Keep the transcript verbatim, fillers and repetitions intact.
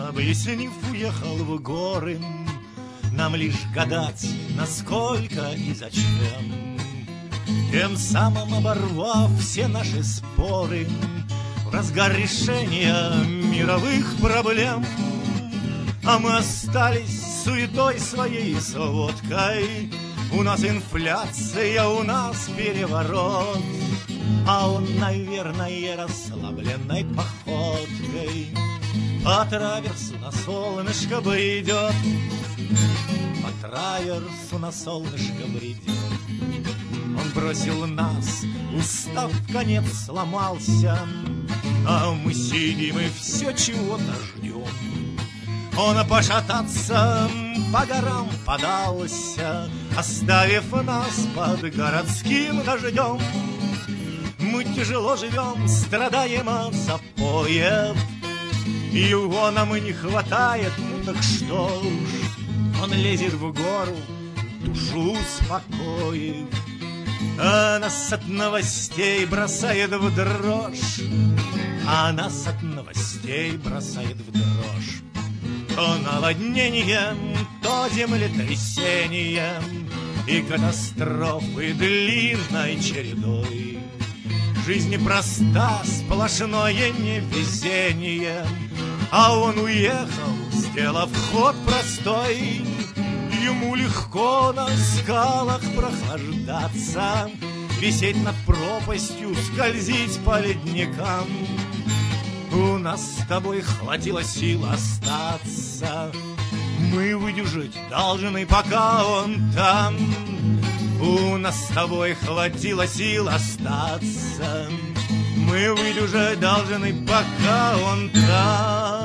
объяснив, уехал в горы, нам лишь гадать, насколько и зачем, тем самым оборвав все наши споры в разгар решения мировых проблем. А мы остались суетой своей и сводкой. У нас инфляция, у нас переворот, а он, наверное, расслабленной походкой по траверсу на солнышко бредет, по траверсу на солнышко бредет. Он бросил нас, устав в конец сломался, а мы сидим и все чего-то ждем. Он пошататься по горам подался, оставив нас под городским дождем. Мы тяжело живем, страдаем от запоев, его нам и не хватает, ну так что ж. Он лезет в гору, душу успокоив, а нас от новостей бросает в дрожь, а нас от новостей бросает в дрожь. То наводнением, то землетрясением и катастрофы длинной чередой. Жизнь проста, сплошное невезение, а он уехал, сделав ход простой. Ему легко на скалах прохлаждаться, висеть над пропастью, скользить по ледникам. У нас с тобой хватило сил остаться, мы выдержать должны, пока он там. У нас с тобой хватило сил остаться, мы выдержать должны, пока он там.